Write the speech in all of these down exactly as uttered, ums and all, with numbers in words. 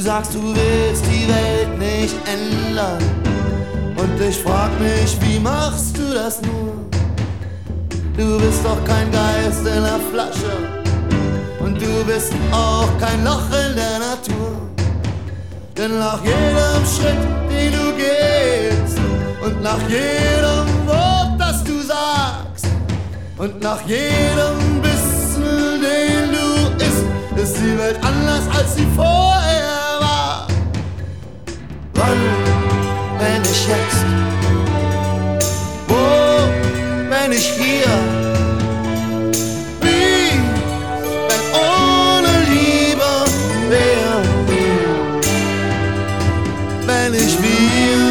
sagst, du willst die Welt nicht ändern. Und ich frag mich, wie machst du das nur? Du bist doch kein Geist in der Flasche. Und du bist auch kein Loch in der Natur. Denn nach jedem Schritt, den du gehst, und nach jedem Wort, das du sagst, und nach jedem Bissen, den du isst, ist die Welt anders, als sie vorher war. Wann, wenn ich jetzt? Wo, wenn ich hier? Wie, wenn ohne Liebe wär? Wenn ich wir?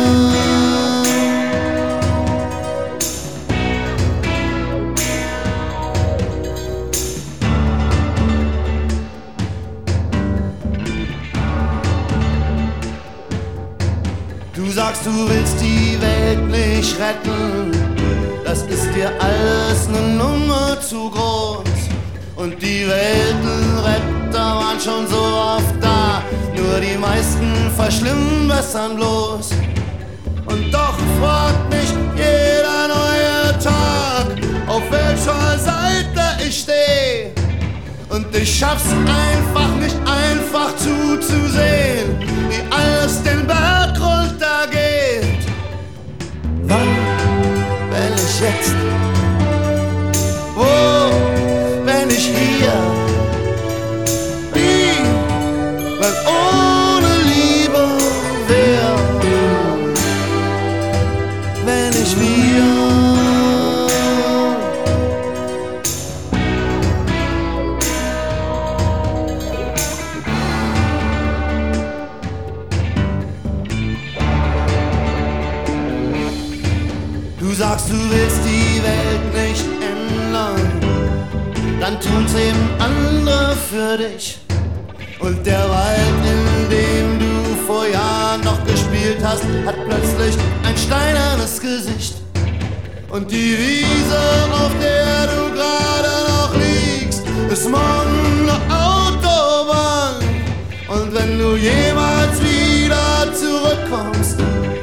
Du sagst, du willst die Welt nicht retten, das ist dir alles ne Nummer zu groß. Und die Weltenretter waren schon so oft da, nur die meisten verschlimmbessern bloß. Und doch fragt mich jeder neue Tag, auf welcher Seite ich steh. Und ich schaff's einfach nicht einfach zuzusehen, wie alles den Berg runtergeht. Wann, wenn ich jetzt? Wo, wenn ich hier? Wie, wenn ohne Liebe wär? Wenn ich wir? Du sagst, du willst die Welt nicht ändern, dann tun's eben andere für dich. Und der Wald, in dem du vor Jahren noch gespielt hast, hat plötzlich ein steinernes Gesicht. Und die Wiese, auf der du gerade noch liegst, ist morgen eine Autobahn. Und wenn du jemals wieder zurückkommst,